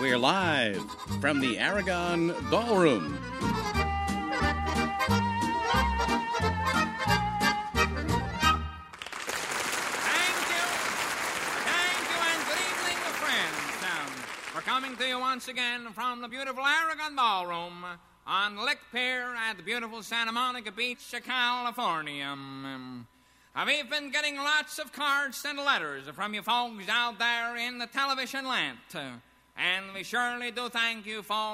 We're live from the Aragon Ballroom. Coming to you once again from the beautiful Aragon Ballroom on Lick Pier at the beautiful Santa Monica Beach, California. We've been getting lots of cards and letters from you folks out there in the television land. And we surely do thank you for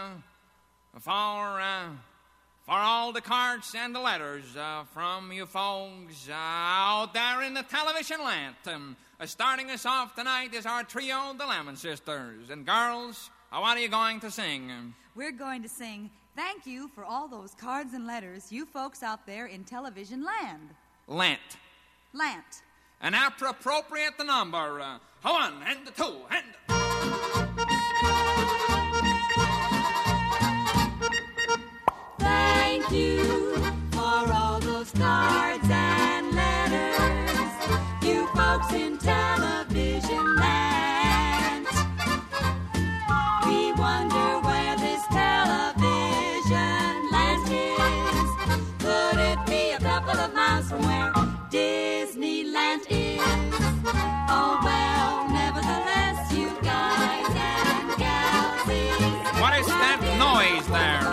all the cards and the letters from you folks out there in the television land. Starting us off tonight is our trio, the Lemon Sisters. And girls, what are you going to sing? We're going to sing thank you for all those cards and letters you folks out there in television land. Lant. An appropriate number. One and two and... Thank you for all those cards and letters, you folks in television land. We wonder where this television land is. Could it be a couple of miles from where Disneyland is? Oh well, nevertheless, you guys and gals. What is that noise there?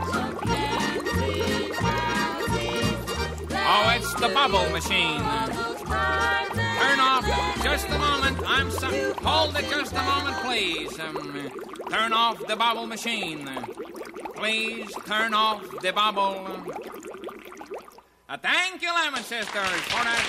Oh, it's the bubble machine. Turn off just a moment. Hold it just a moment, please. Turn off the bubble machine. Please turn off the bubble. Thank you, Lemon Sisters, for that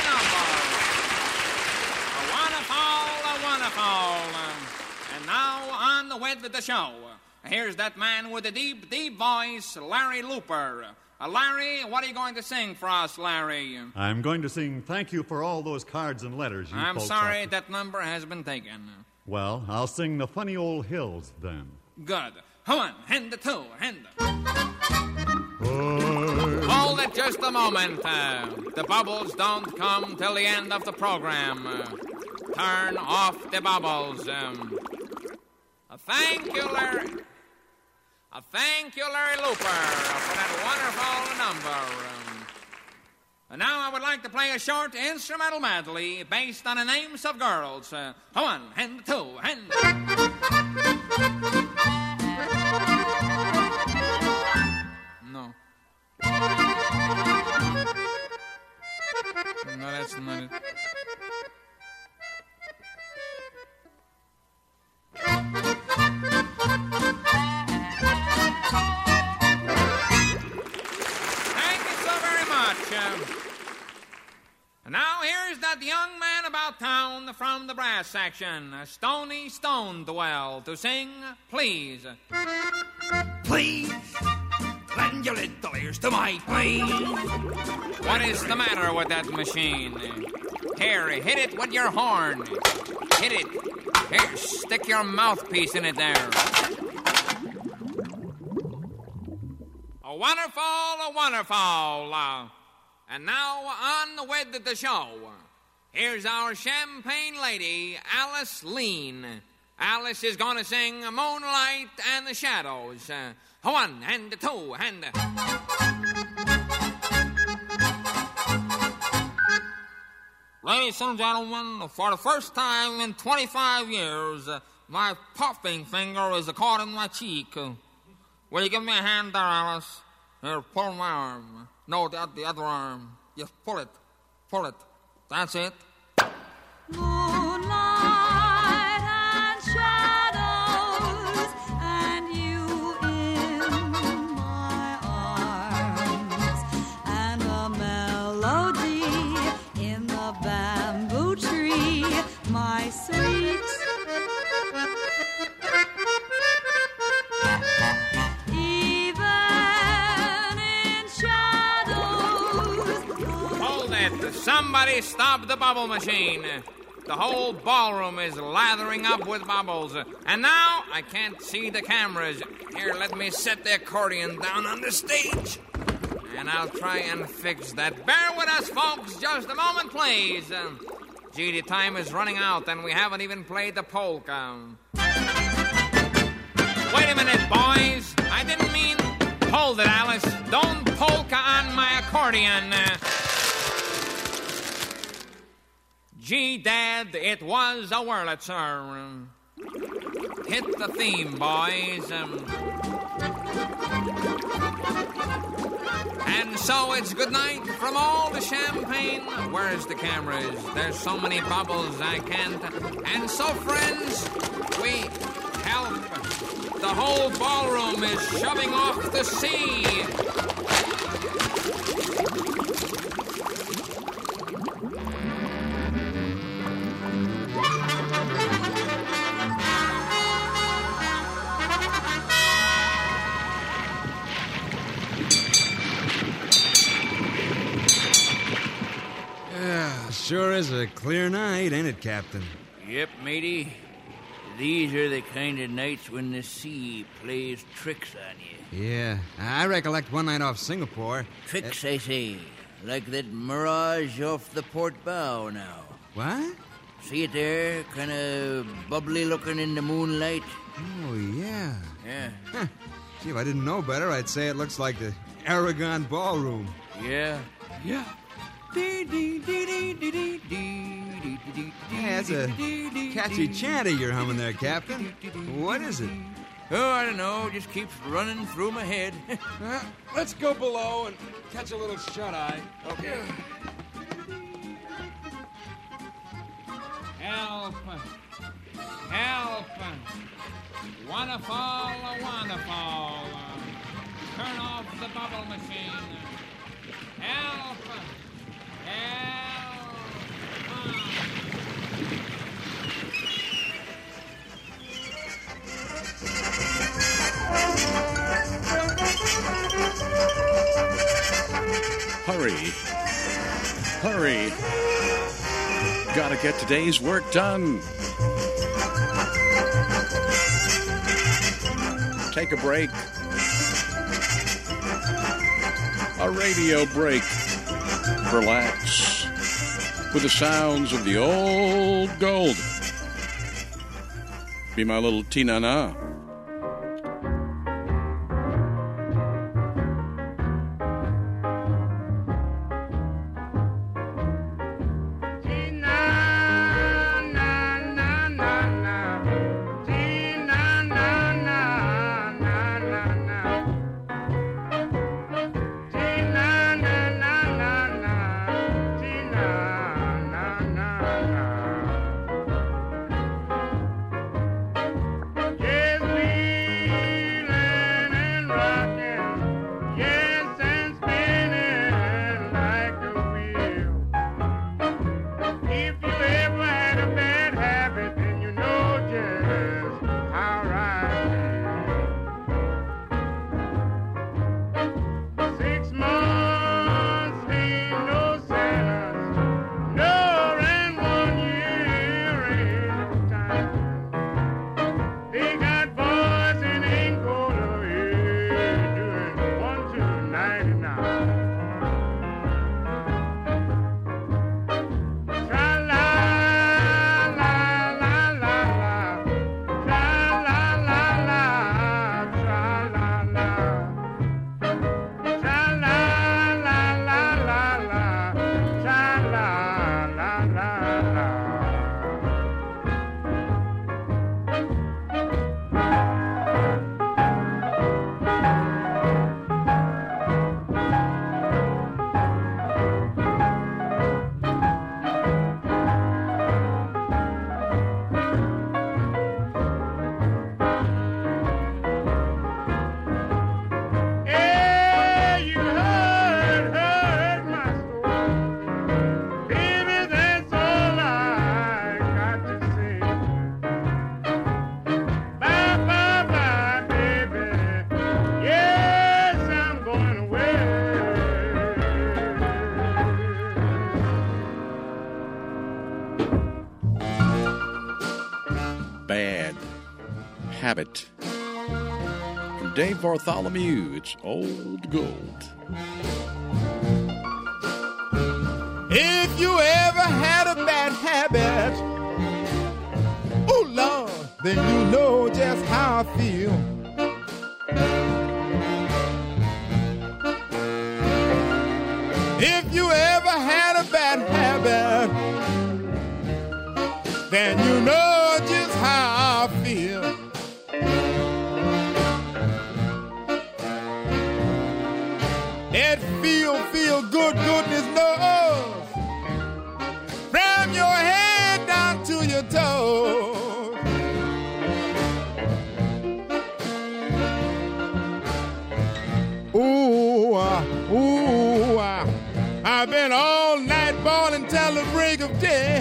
lovely number. Wonderful. And now on with the show. Here's that man with the deep, deep voice, Larry Looper. Larry, what are you going to sing for us, Larry? I'm going to sing thank you for all those cards and letters you I'm folks sorry that number has been taken. Well, I'll sing the Funny Old Hills then. Good. One and the two and... Hold it just a moment. The bubbles don't come till the end of the program. Turn off the bubbles. Thank you, Larry. Thank you, Larry Looper, for that wonderful number. And now I would like to play a short instrumental medley based on the names of girls. One and two and... No. No, that's not it. Now here's that young man about town from the brass section, Stony Stonedwell, to sing Please. Please, lend your little ears to my please. What is the matter with that machine? Here, hit it with your horn. Hit it. Here, stick your mouthpiece in it there. Wonderful. And now on with the show. Here's our champagne lady, Alice Lean. Alice is going to sing Moonlight and the Shadows. One and two and... Ladies and gentlemen, for the first time in 25 years, my puffing finger is caught in my cheek. Will you give me a hand there, Alice? Here, pull my arm. No, the other arm. Just pull it. That's it. Moonlight and shadows, and you in my arms, and a melody in the bamboo tree, my sweet. Somebody stop the bubble machine. The whole ballroom is lathering up with bubbles. And now I can't see the cameras. Here, let me set the accordion down on the stage. And I'll try and fix that. Bear with us, folks. Just a moment, please. Gee, the time is running out and we haven't even played the polka. Wait a minute, boys. I didn't mean... Hold it, Alice. Don't polka on my accordion. Gee, Dad, it was a Wurlitzer. Hit the theme, boys. And so it's good night from all the champagne. Where's the cameras? There's so many bubbles I can't. And so, friends, we help. The whole ballroom is shoving off the sea. Sure is a clear night, ain't it, Captain? Yep, matey. These are the kind of nights when the sea plays tricks on you. Yeah, I recollect one night off Singapore. Tricks, I say. Like that mirage off the port bow now. What? See it there? Kind of bubbly looking in the moonlight. Oh, yeah. Yeah. Huh. Gee, if I didn't know better, I'd say it looks like the Aragon Ballroom. Yeah. Yeah. Yeah, that's a catchy chanty you're humming there, Captain. What is it? Oh, I don't know. Just keeps running through my head. Let's go below and catch a little shut-eye. Okay. Help. Help. Wanna fall, wanna fall. Turn off the bubble machine. Help. Hurry. Hurry. Gotta get today's work done. Take a break. A radio break. Relax with the sounds of the old gold. Be my little Tinana. Bad Habit. From Dave Bartholomew, it's Old Gold. If you ever had a bad habit, oh Lord, then you know just how I feel. You know just how I feel. It feel good, goodness knows. From your head down to your toes. Ooh, I've been all night balling till the break of day.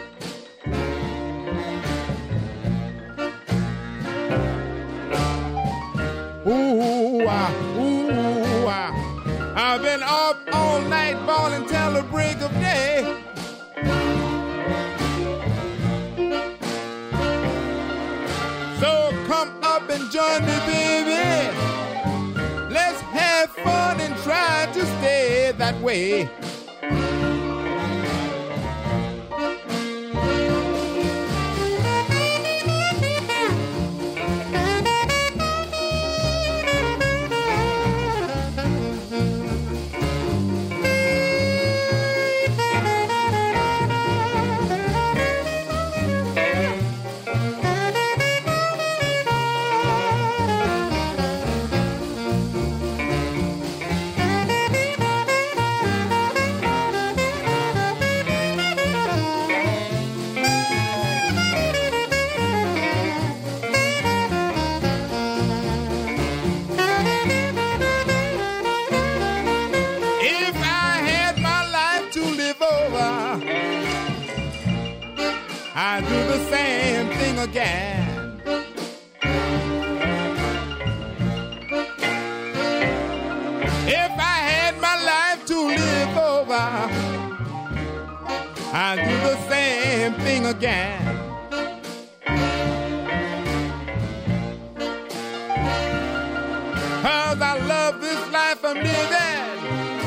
I've been up all night balling till the break of day. So come up and join me, baby. Let's have fun and try to stay that way. I do the same thing again. If I had my life to live over, I do the same thing again. 'Cause I love this life I'm living,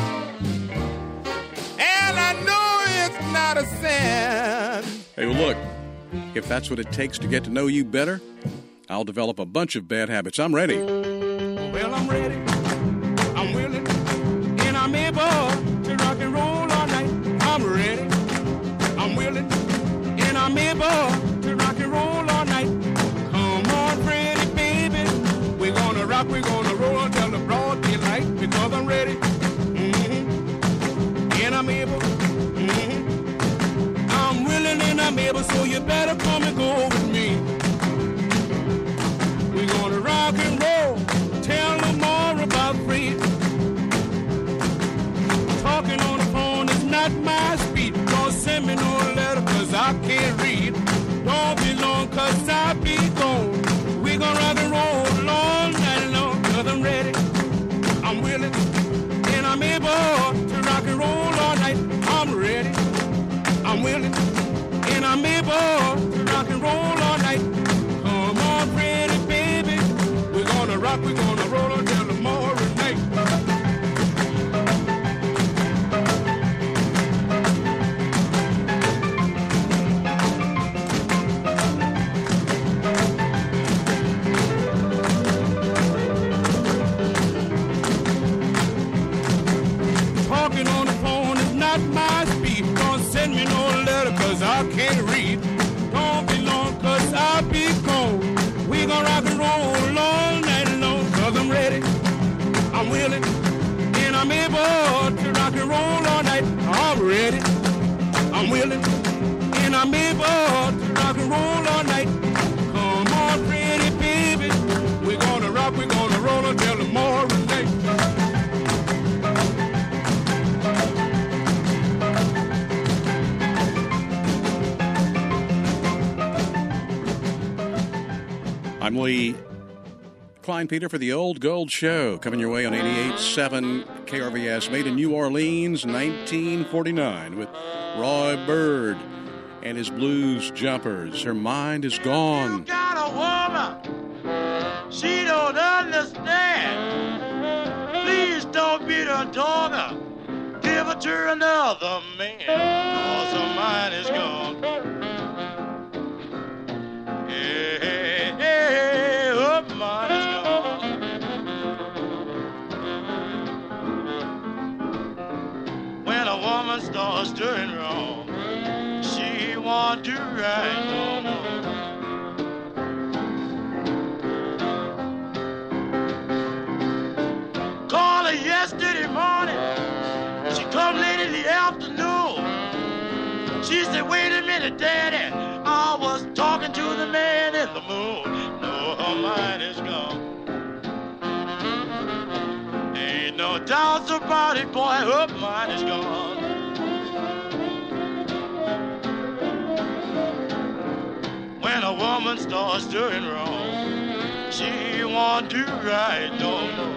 and I know it's not a sin. Hey, well, look, if that's what it takes to get to know you better, I'll develop a bunch of bad habits. I'm ready. Well, I'm ready. I'm willing. And I'm able to rock and roll all night. I'm ready. I'm willing. And I'm able to rock and roll all night. Come on, pretty baby. We're gonna rock, we're gonna roll until the broad daylight. Because I'm ready. And I'm able. I'm willing and I'm able, so you better come and go with me. We're gonna rock and roll, tell them more about free. Talking on the phone is not my speed. Don't send me no letter, 'cause I can't read. Don't be long, 'cause I be gone. We're gonna rock and roll all night long. 'Cause I'm ready, I'm willing, and I'm able to rock and roll all night. I'm ready, I'm willing, and I'm able to rock and roll all night. Come on, pretty baby. We're gonna rock, we're gonna roll until tomorrow night. Talking on the phone is not my speed. Don't send me no letter, 'cause I can't read. Don't be long, 'cause I'll be gone. We gon' rock and roll all night long. 'Cause I'm ready, I'm willing, and I'm able to rock and roll all night. I'm ready, I'm willing, and I'm able to rock and roll all night. Come on, pretty baby. We're gonna rock, we're gonna roll until tomorrow night. I'm Lee Klein Peter for the Old Gold Show, coming your way on 88.7 KRVS, made in New Orleans, 1949, with Roy Bird and his Blues Jumpers. Her mind is gone. You got a woman, she don't understand. Please don't beat her daughter, give her to another man, 'cause her mind is gone. When a woman starts doing wrong, she wants won't do right no more. Called her yesterday morning. She come late in the afternoon. She said, wait a minute, Daddy. I was talking to the man in the moon. No, her mind is gone. Ain't no doubts about it, boy, her mind is gone. When a woman starts doing wrong, she won't do right no more.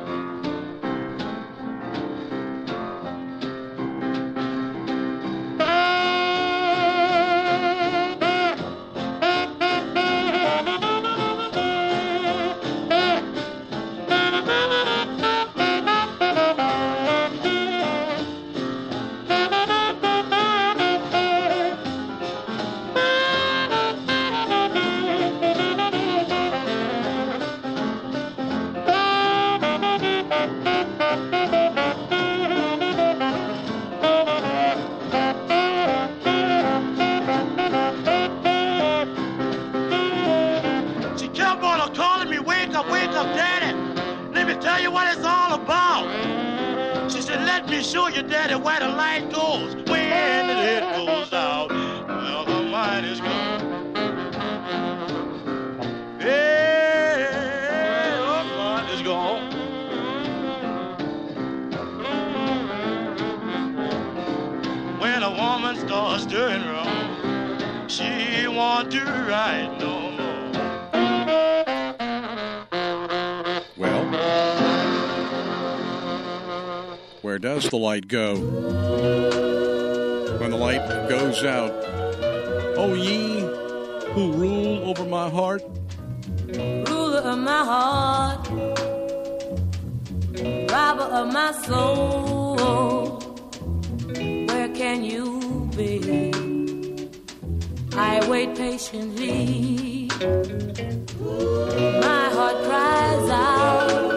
Show your daddy where the light goes when it goes out. Well, the mind is gone. Yeah, the mind is gone. When a woman starts doing wrong, she won't do right no more. Well, where does the light go? When the light goes out, oh ye who rule over my heart, ruler of my heart, robber of my soul, where can you be? I wait patiently, my heart cries out,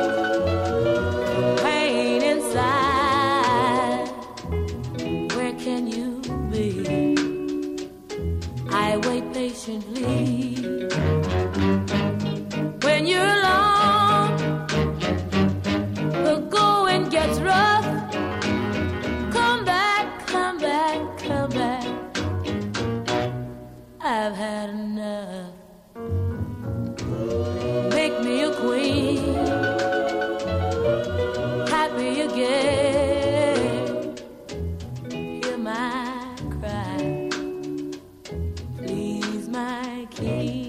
pain inside, where can you be? I wait patiently. When you're alone, the going gets rough. Come back, come back, come back. I've had enough. Make me a queen, happy again. Hear my cry, please, my king.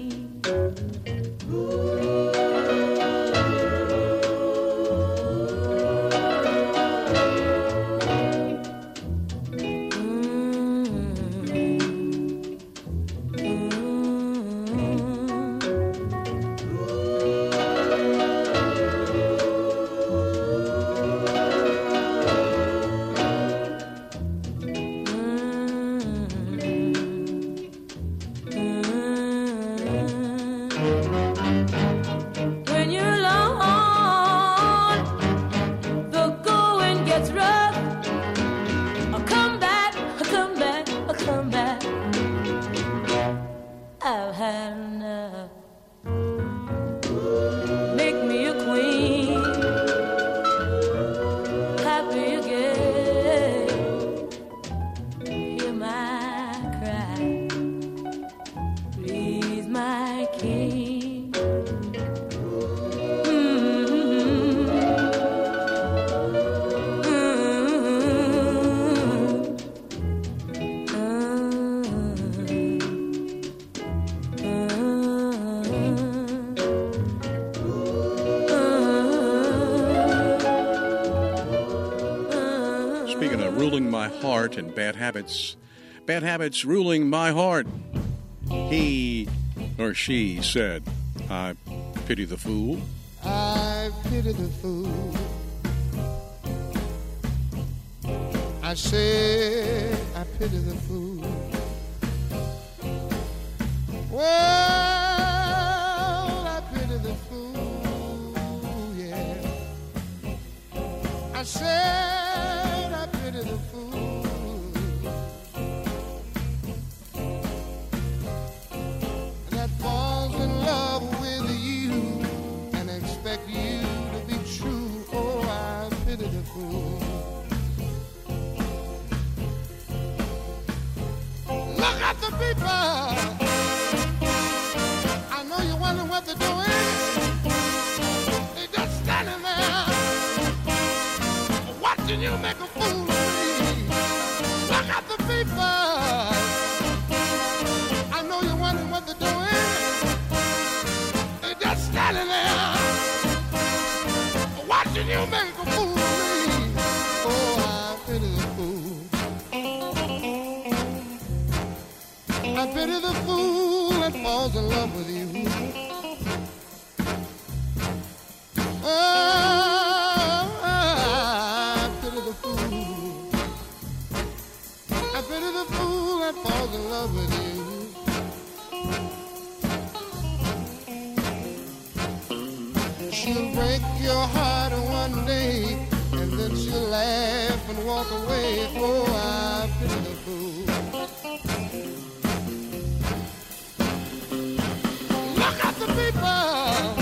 When you're alone, the going gets rough. I'll come back, I'll come back, I'll come back. I've had enough. Make me a queen, happy again. Hear my cry, please, my king. Speaking of ruling my heart and bad habits ruling my heart, he or she said, I pity the fool. I pity the fool. I said, I pity the fool. Well, I pity the fool, yeah. I said, I pity the fool. standing there watching you make a fool of me. Oh, I pity the fool. I pity the fool that falls in love with you. Oh, I pity the fool. I pity the fool that falls in love with you. She'll break your heart one day, and then she'll laugh and walk away. Oh, I pity the fool. Look at the people.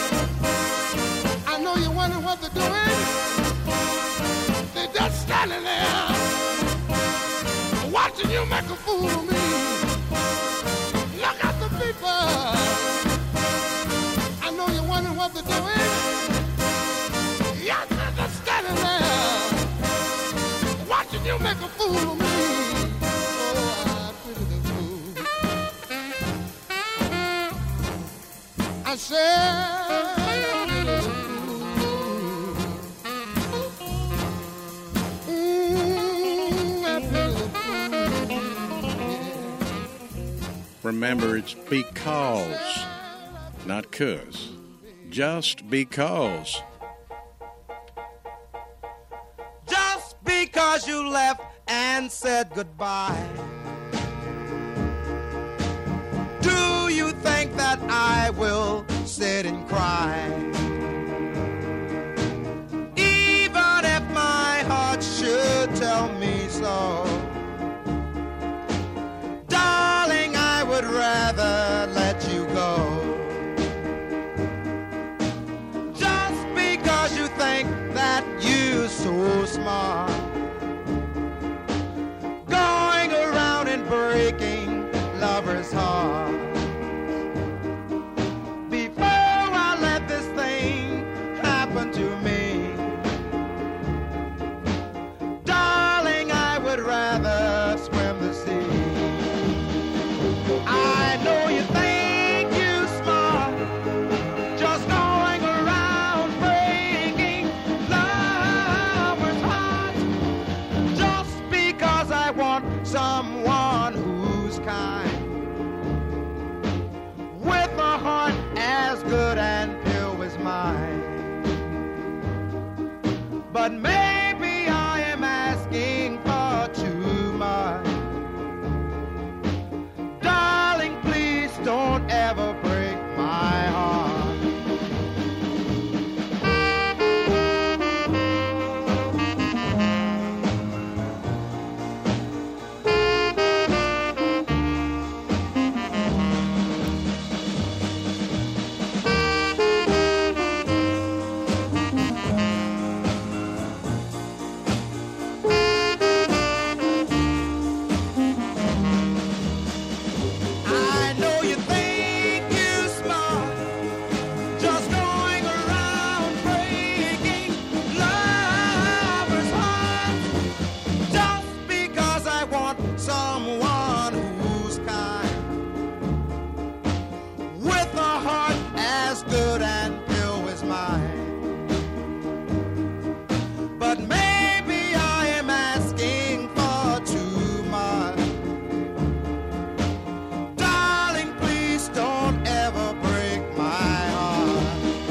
I know you're wondering what they're doing. They're just standing there watching you make a fool of me. Look at the people. I know you're wondering what they're doing. Yes, they're just standing there watching you make a fool of me. Oh, I pity the fool. I said, I pity the fool. I pity the fool. Remember, it's because, not 'cause. Just because. Just because you left and said goodbye. Do you think that I will sit and cry? Even if my heart should tell me so, darling, I would rather let you go. You think that you're so smart, going around and breaking lovers' hearts. Before I let this thing happen to me, darling, I would rather swim the sea. I know you think you're smart, just going around breaking lovers' hearts. Just because I want someone who's kind, with a heart as good and pure as mine. But maybe I am asking for too much. Darling, please don't ever break my heart. I know you think you're smart, just going around breaking lovers' hearts. Just because I want someone who's kind, with a heart as good and pure as mine. But maybe I am asking for too much. Darling, please don't ever break my heart.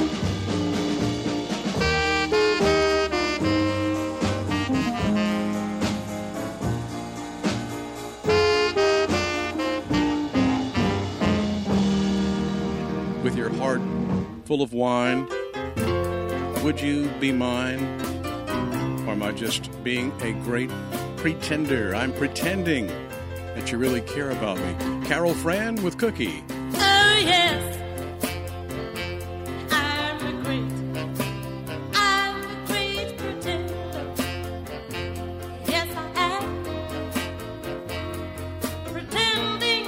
With your heart full of wine, would you be mine? Or am I just being a great pretender? I'm pretending that you really care about me. Carol Fran with Cookie. Oh, yes. I'm a great pretender. Yes, I am. Pretending.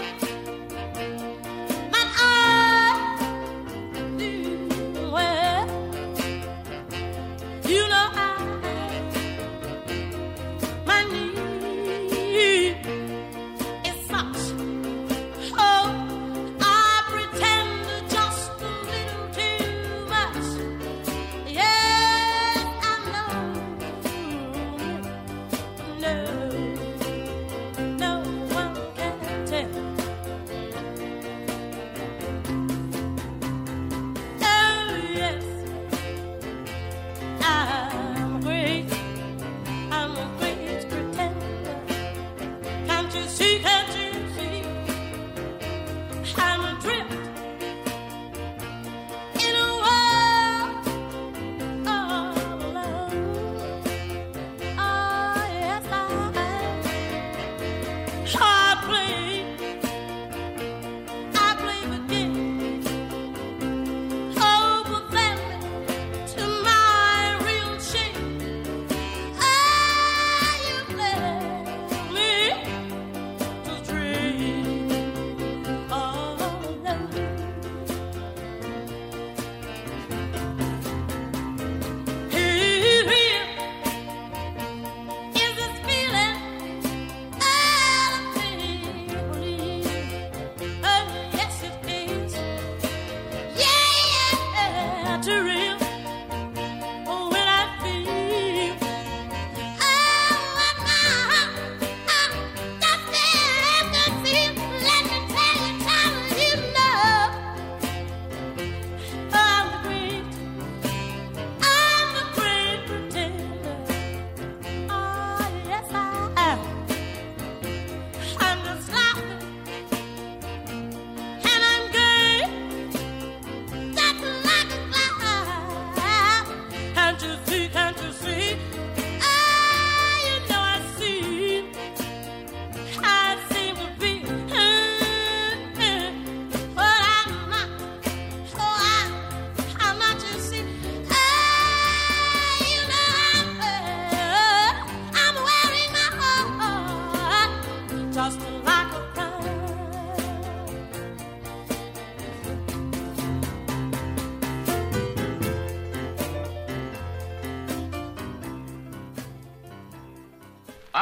But I do well. You know my need is such. Oh, I pretend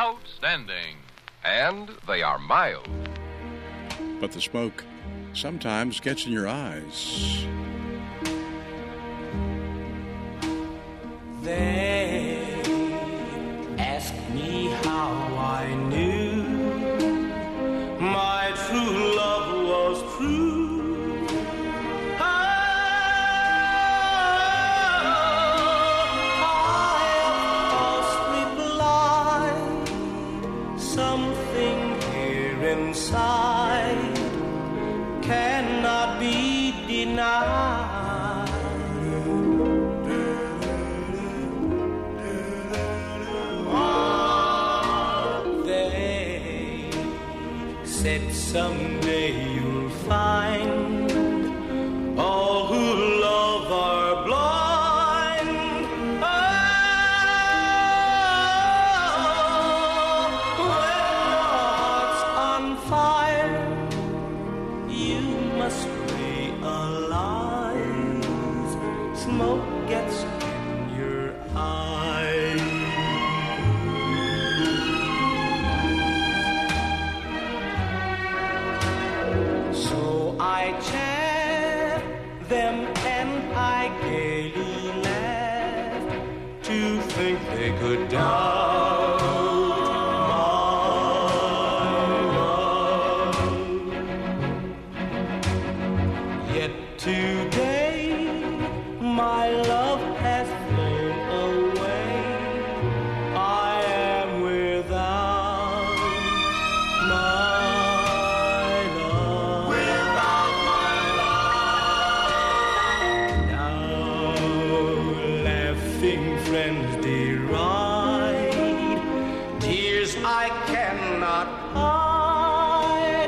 outstanding. And they are mild. But the smoke sometimes gets in your eyes. They ask me how I knew my true love was true. Inside cannot be denied. They said someday you'll find all who love are blind. Smoke gets in your eyes. So I chaff them and I gaily laugh to think they could doubt my love. Yet today my love has flown away. I am without my love. Without my love. Now laughing friends deride tears I cannot hide.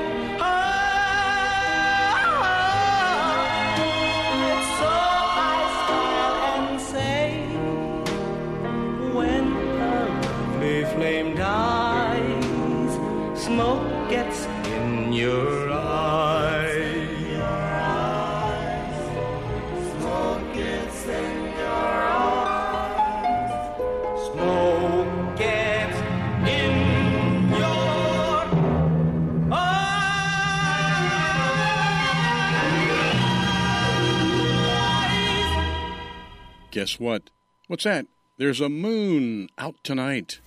So when a lovely flame dies, smoke gets in your eyes. Smoke gets in your eyes. Smoke gets in your eyes. Guess what? What's that? There's a moon out tonight.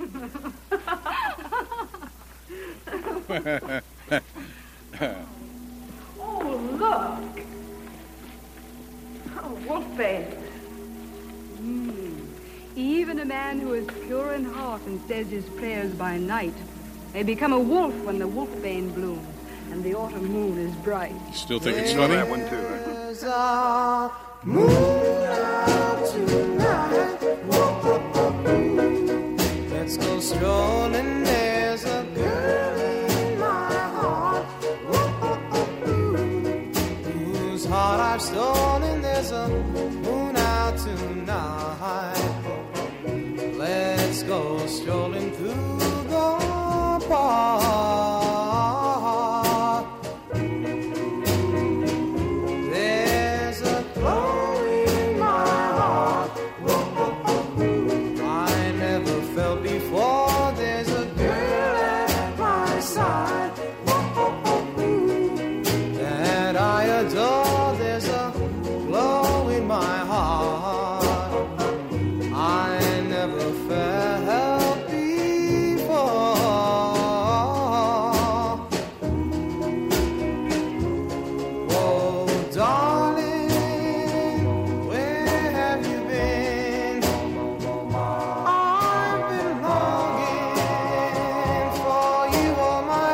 Oh, look. Oh, Wolfbane. Even a man who is pure in heart and says his prayers by night may become a wolf when the wolfbane blooms and the autumn moon is bright. Still think it's funny? That one too, right? There's a moon out tonight. Let's go strolling. There's a girl in my heart whose heart I've stolen. There's a moon out tonight. Let's go strolling through the park. There's a glow in my heart I never felt before. There's a girl at my side that I adore. There's a glow in my heart I never felt before. Oh, darling, where have you been? I've been longing for you all my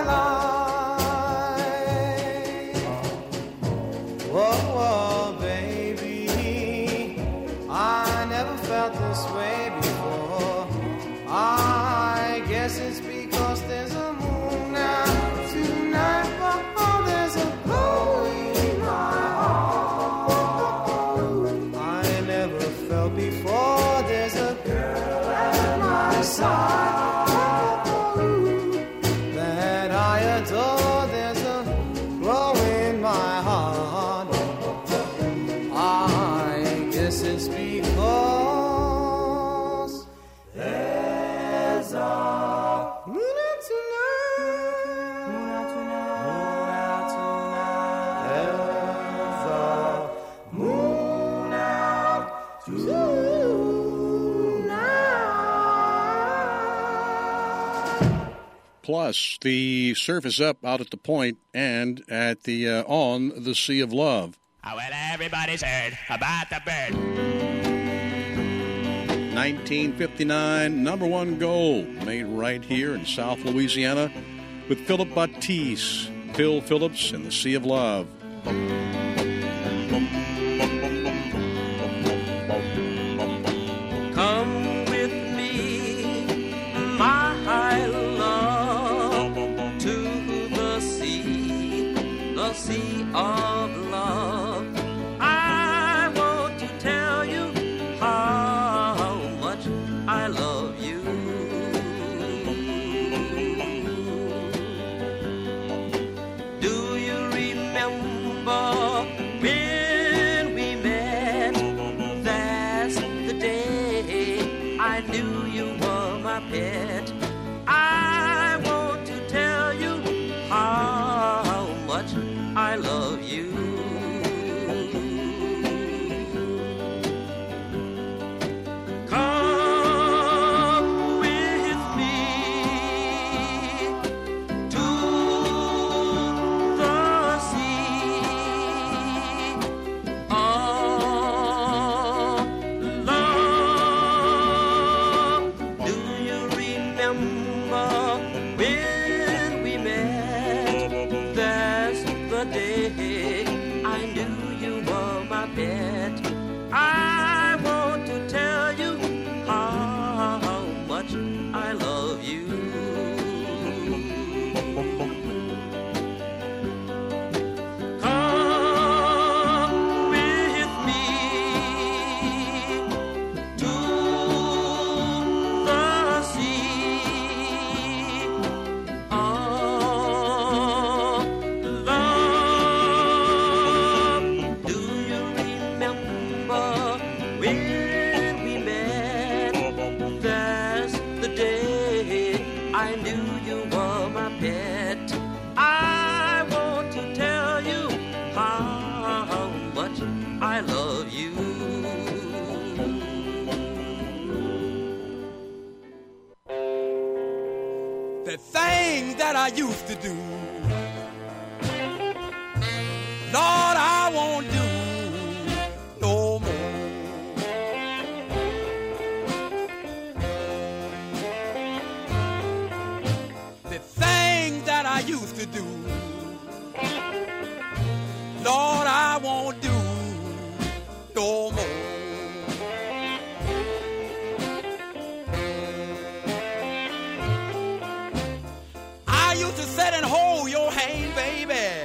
life. Whoa, whoa, baby, I never felt this way before. I guess it's because there's a moon out tonight. Oh, there's a glow in my heart I never felt before. There's a girl at my side that I adore. There's a glow in my heart. I guess it's because Plus, the surf is up out at the point and at the on the Sea of Love. Oh, well, everybody's heard about the bird. 1959, number one gold, made right here in South Louisiana with Philip Batiste, Phil Phillips, and the Sea of Love. Come with me, my love, to the sea of love. I want to tell you how much I love you. Do you remember when we met? That's the day I knew you were my pet. I want to tell you how much I love you. Come with me to the sea of love. Do you remember when we met? That's the day I knew you were my pet. I want to tell you how much I love you. Come with me to the sea of love. Do you remember when we met? That's the day I knew you were my pet. I want to tell you how much I love you. The thing that I used to do, Lord, I won't do no more. The thing that I used to do, Lord, I won't do no more. I used to sit and hold your hand, baby,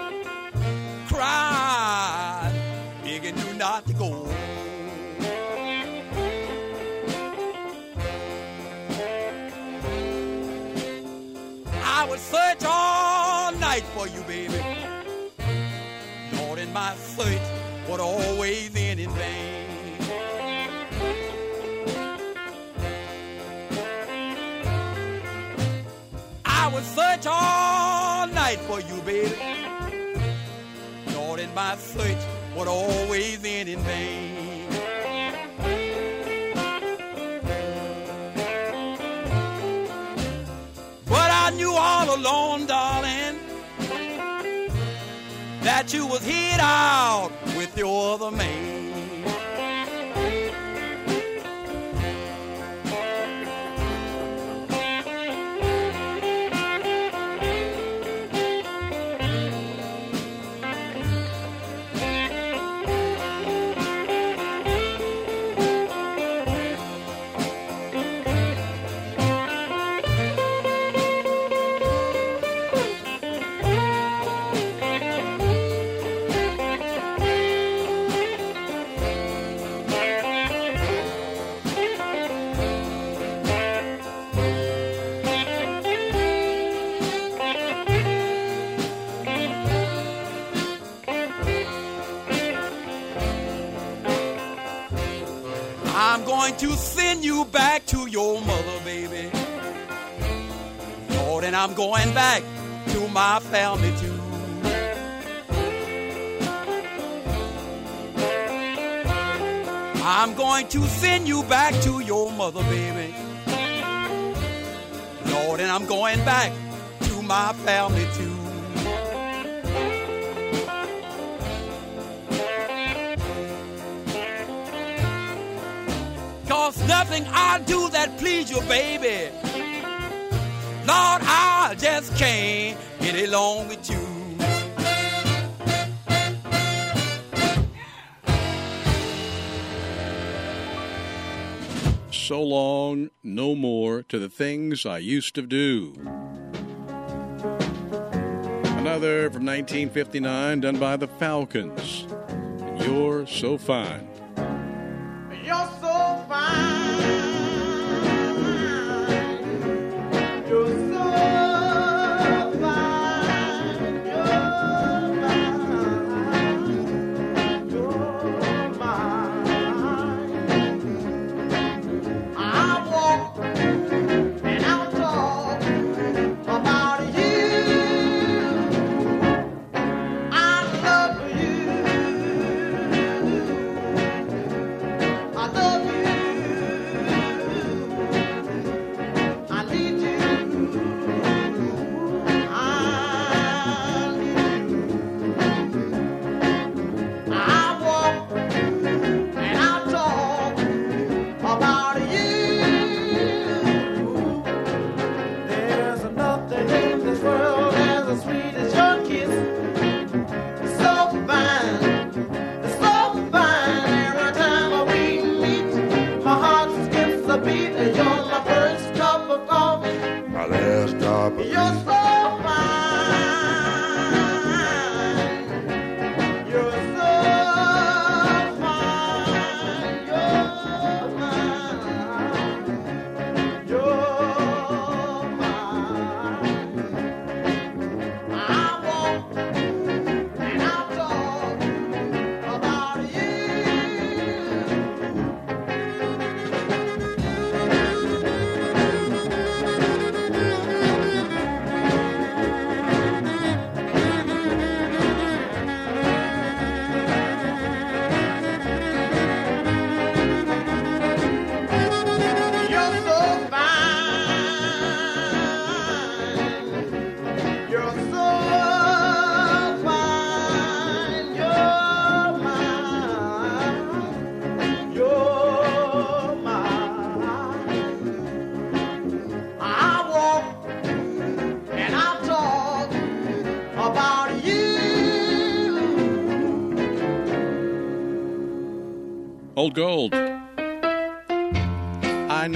cry, begging you not to go. I would search all night for you, baby. Lord, and my search would always end in vain. I would search all night for you, baby. Lord, and my search would always end in vain. But I knew all along, darling, that you was hid out with your other man. I'm going to send you back to your mother, baby. Lord, and I'm going back to my family too. I'm going to send you back to your mother, baby. Lord, Lord, and I'm going back to my family too. Cause nothing I do that please you, baby. Lord, I just can't get along with you. So long, no more to the things I used to do. Another from 1959 done by the Falcons. You're so fine. You're so fine. You're so fine. You're mine. I walk and I'll talk about you. I love you. I love you. I need you. I need you. I walk and I'll talk about you. There's nothing in this world as sweet as your kiss. It's so fine. It's so fine. Every time we meet, my heart skips a beat. You're my first cup of coffee. My last drop of You're so fine. You're so fine. You're mine. You're mine. I walk and I'll talk about you. You're so fine. You're so fine. You're mine. You're mine. I walk and I'll talk about you. Old Gold. I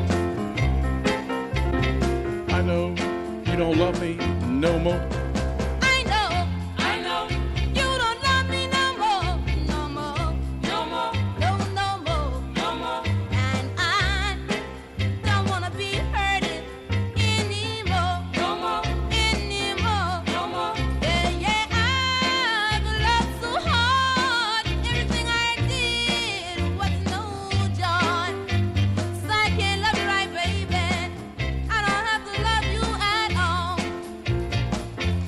know you don't love me no more. I know, you don't love me no more, no more, no more, no more, no more. And I don't wanna be hurting anymore, no more, anymore, no more. Yeah, I've loved so hard. Everything I did was no joy. So I can't love you right, baby. I don't have to love you at all.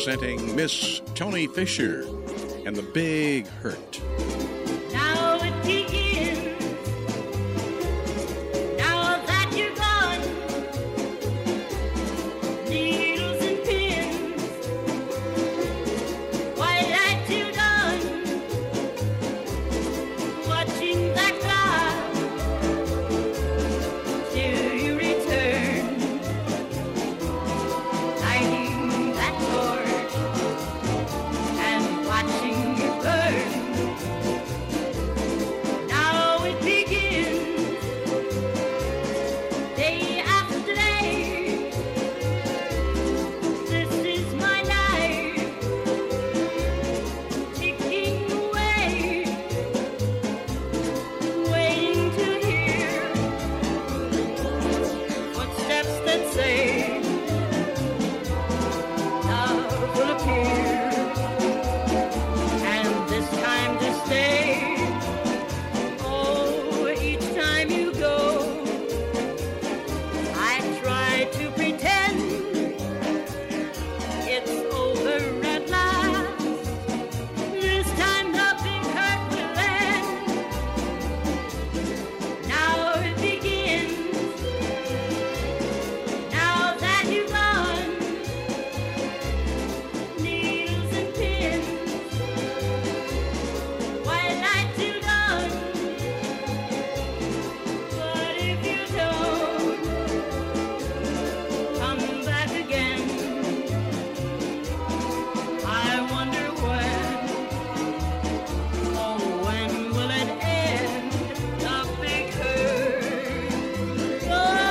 presenting Miss Tony Fisher and the Big Hurt. Now it begins. Now that you're gone, needles and pins, while at you done, watching that clock till you return, lighting that torch and watching it burn. Now it begins, day after day. This is my life, ticking away, waiting to hear footsteps that say love will appear, and this time to stay. Oh, each time you go, I try to pretend it's over at last. This time the big hurt will end. Now it begins. Now that you've gone, needles and pins, while I still done. But if you don't come back again, I wonder when, oh, when will it end? The big hurt, the big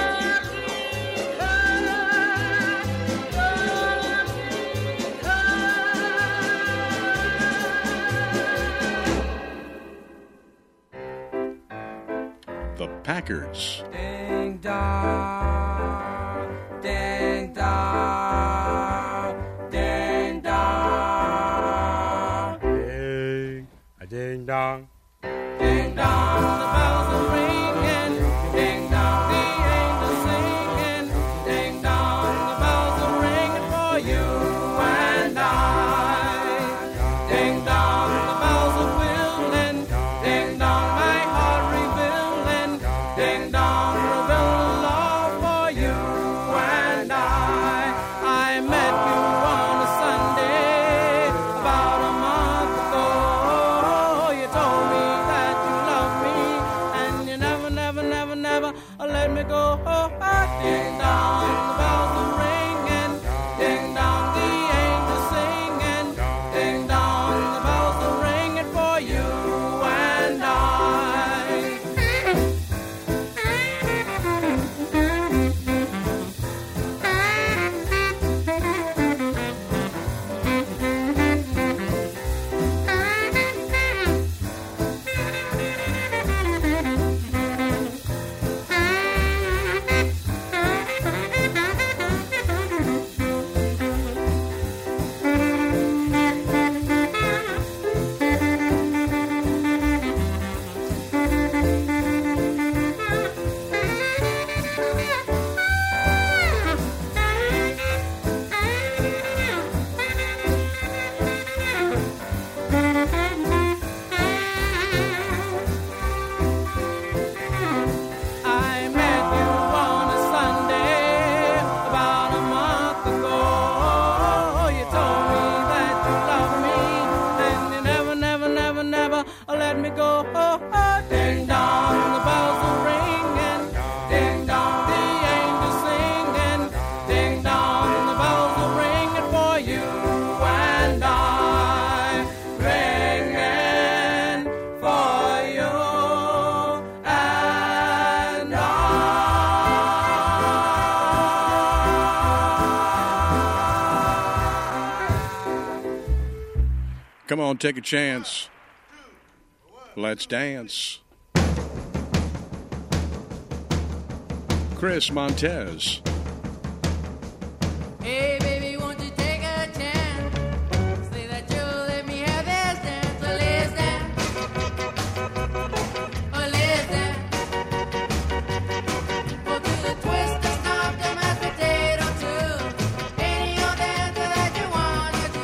The Packers. Ding dong, ding dong, ding dong. Ding, a ding dong. Ding dong, the bells are ringing. Ding dong, the angels singing. Ding dong, the bells are ringing for you and I. Ding dong, the bells are whistling. Ding dong, my heart rebuilding. Ding dong, revealing love for you and I. I met you on a Sunday about a month ago. You told me that you loved me and you never, never, never, never let me go. Ding dong, the bells are ringing. Ding dong, the angels singing. Ding dong, the bells are ringing for you and I. I met you on a Sunday about a month ago. You told me that you loved me and you never, never, never, never let me go. Ding dong, the bells are ringing. Ding dong, the angels singing. Ding dong, the bells are ringing for you and I. Ringing for you and Come on, take a chance. Let's dance. Chris Montez. Hey, baby, won't you take a chance? Say that you'll let me have this dance. Well, let's dance. Oh, let's dance. Go to the twist, the stomp, the mashed potato too. Any old dance that you want to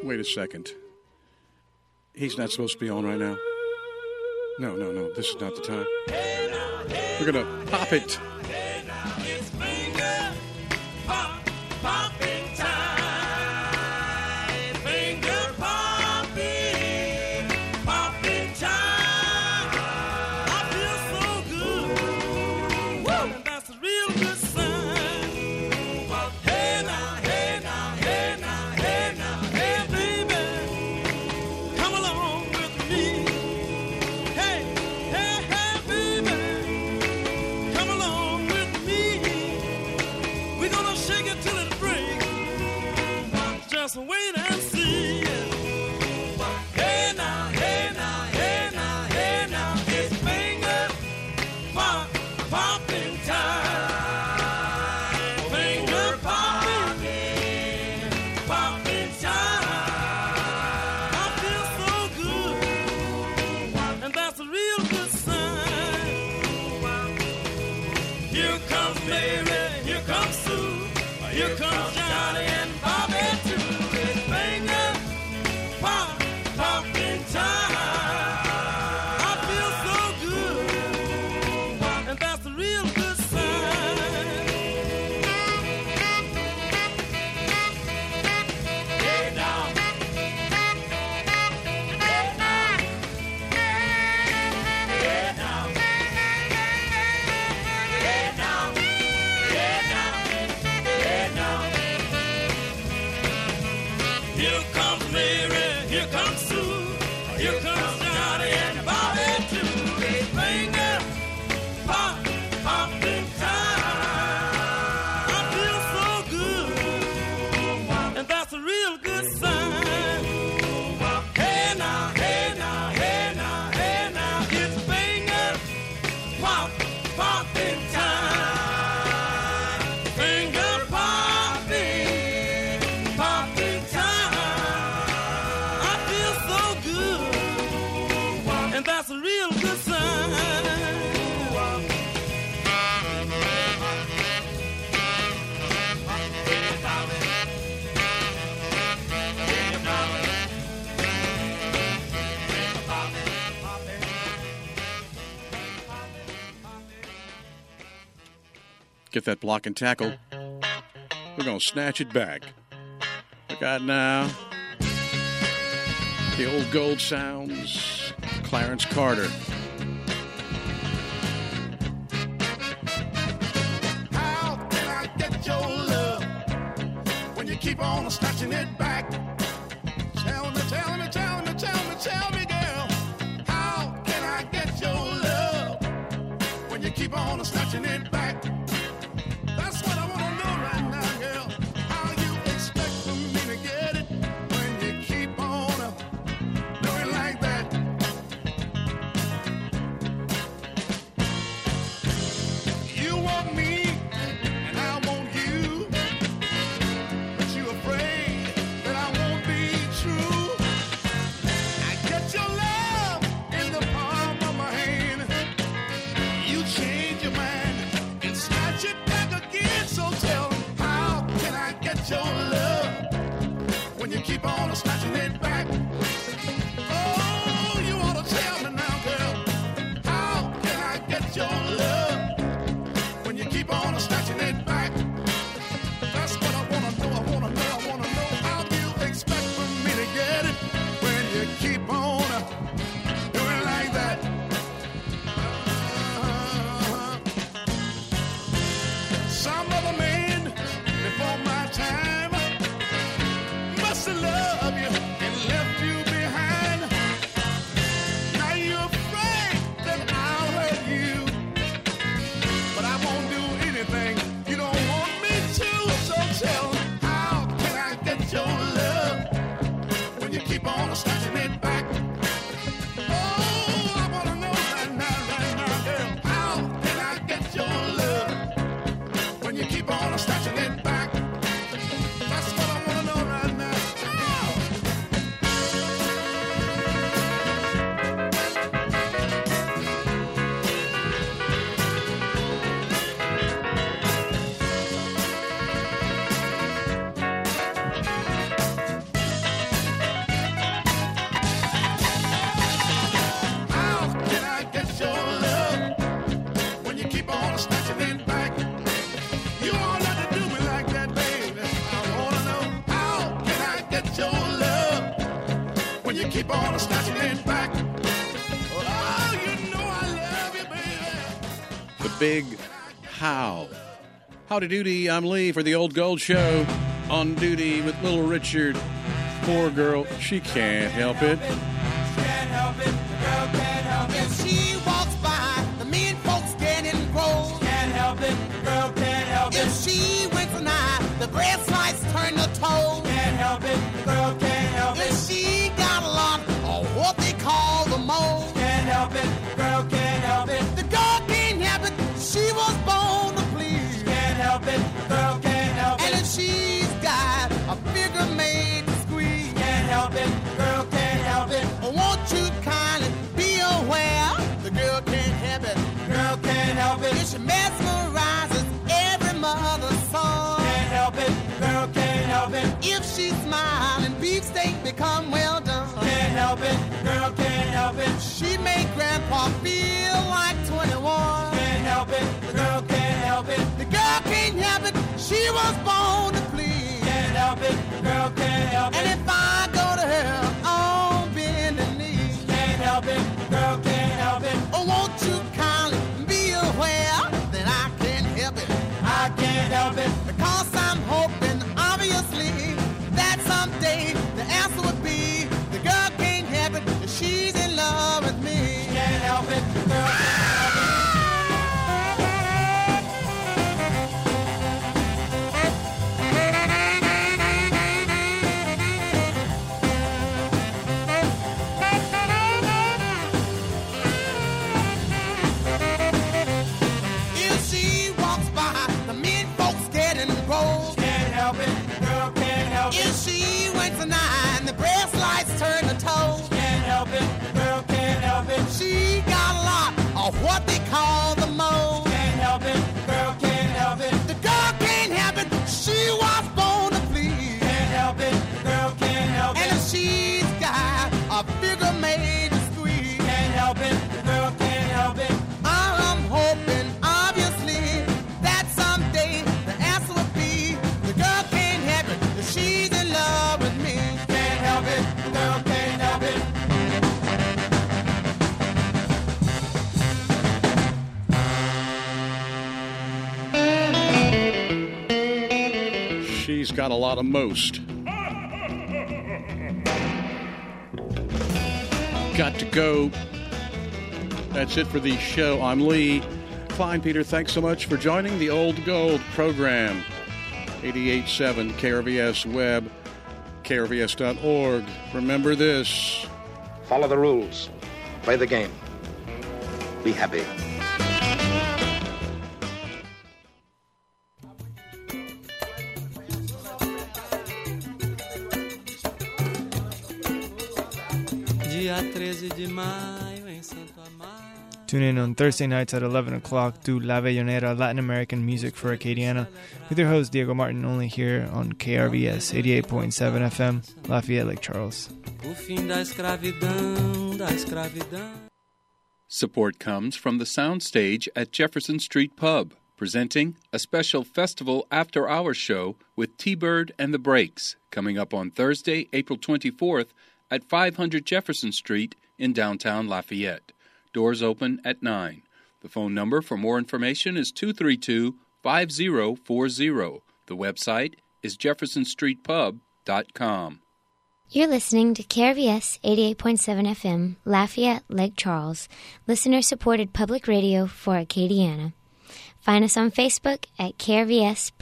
Wait a second. He's not supposed to be on right now. No. This is not the time. We're going to pop it. Popping time, finger popping, popping time. I feel so good. Woo! And that's a real good sign. Hey now, hey now, hey now, hey now, hey baby, come along with me. Hey, hey, hey baby, come along with me. We're gonna shake it till it breaks. Just wait and see. Hey now, hey now, hey now, hey now, it's finger popping time. Finger popping, popping time. I feel so good, and that's a real good sign. Here comes Mary, here comes Sue, here comes Johnny and Bobby too. It's finger popping time. I feel so good, and that's a real good sign. Hey now, hey now, hey now, hey now, hey now, hey now. Here comes Mary, here comes Sue, here comes Johnny and Bobby too. It's finger popping time. I feel so good, and that's a real good sign. Hey now, hey now, hey now, hey now, it's finger popping time. Finger popping time. I feel so good, and that's a real good sign. Get that block and tackle. We're going to snatch it back. Look out now. The old gold sounds. Clarence Carter. How can I get your love when you keep on snatching it back? Tell me, tell me, tell me, tell me, tell me, girl. How can I get your love when you keep on snatching it back? That's what I want to know right now, girl. How you expect for me to get it when you keep on doing like that? You want me, and I want you, but you're afraid that I won't be true. I get your love in the palm of my hand. You change your mind and snatch it back again. So tell me, how can I get your love when you keep on snatching it back? Oh, you ought to tell me now, girl. How can I get your love when you keep on snatching it back? That's what I wanna know, I wanna know, I wanna know. How do you expect for me to get it when you keep on doing like that? Some other man before my time must love you keep on snatching it back. Oh, you know I love you, baby. The Big How. Howdy doody, I'm Lee for the Old Gold Show. On duty with Little Richard. Poor girl, she can't help it. Can't help it, the girl can't help it. If she walks by, the mean folks getting gross. Can't help it, the girl can't help it. If she winks an eye, the breast lights turn to toes. Can't help it, the girl can't help it. If she got a lot of what they call the moles. Can't help it, the girl can't help it. The girl can't help it, she was born to please. Can't help it, the girl can't help it. And if she's got a figure made to squeeze. Can't help it, the girl can't help it. Won't you kindly be aware? The girl can't help it. Girl can't help it. If she mesmerizes every mother's son. Can't help it. Girl can't help it. If she smiles and beefsteak become well done. Can't help it. Girl can't help it. She make grandpa feel like 21. Can't help it. The girl can't help it. The girl can't help it. She was born to please. Can't help it. The girl can't help it. And if I go to her on bending knees. Can't help it. The girl can't help it. Oh, won't you kindly be aware that I can't help it? I can't help it. Because I'm hoping, obviously, that someday the answer would be the girl can't help it. If she's in love with me. Can't help it. The girl can't help it. If she walks by, the men folks getting gross. Can't help it, the girl can't help it. If she winks an eye and the breast lights turn to toes. Can't help it, the girl can't help it. She got a lot of what they call the moles. Can't help it, the girl can't help it. The girl can't help it, she was born to please. Can't help it, the girl can't help it. And if she's got a figure made to squeeze. Can't help it, the girl can't help it. I'm hoping, obviously, that someday the answer will be the girl can't help it if she's in love with me. Can't help it, the girl can't help it. She's got a lot of most. Got to go. That's it for the show. I'm Lee. Klein Peter, thanks so much for joining the Old Gold program. 88.7 KRVS Web, krvs.org. Remember this. Follow the rules. Play the game. Be happy. Dia 13 de maio em Santo Amaro. Tune in on Thursday nights at 11 o'clock to La Bellonera, Latin American music for Acadiana, with your host Diego Martin, only here on KRVS 88.7 FM, Lafayette, Lake Charles. O fim da escravidão, da escravidão. Support comes from the Soundstage at Jefferson Street Pub, presenting a special festival after-hours show with T-Bird and the Breaks, coming up on Thursday, April 24th at 500 Jefferson Street in downtown Lafayette. Doors open at 9. The phone number for more information is 232-5040. The website is jeffersonstreetpub.com. You're listening to KRVS 88.7 FM, Lafayette, Lake Charles, listener-supported public radio for Acadiana. Find us on Facebook at KRVS